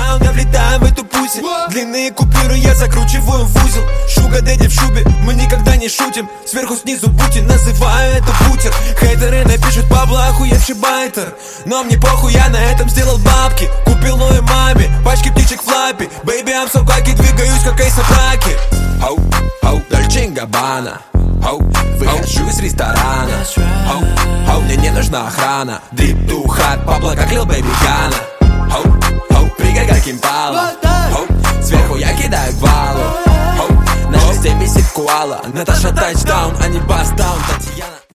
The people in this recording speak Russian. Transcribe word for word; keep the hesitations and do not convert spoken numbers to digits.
тачдаун, я влетаю в эту пуси. Длинные купюры я закручиваю в узел. Шуга дэдди в шубе, мы никогда не шутим. Сверху снизу Путин, называю это бутер. Хейтеры напишут Пабло охуевший байтер, но мне похуй, я на этом сделал бабки. Купил новой маме пачки птичек флаппи. Baby, I'm so cocky, двигаюсь как Эйса Праки. Хоу, хоу, Дольче энд Габбана. Хоу, выхожу из ресторана. Хоу, хоу, мне не нужна охрана. Drip too hard, Пабло как Lil Baby Gunna. Хоу, хоу, прыгай как импала. Хоу, сверху я кидаю гвалу. Хоу, на шесте висит куала. Наташа тачдаун, а не бастаун.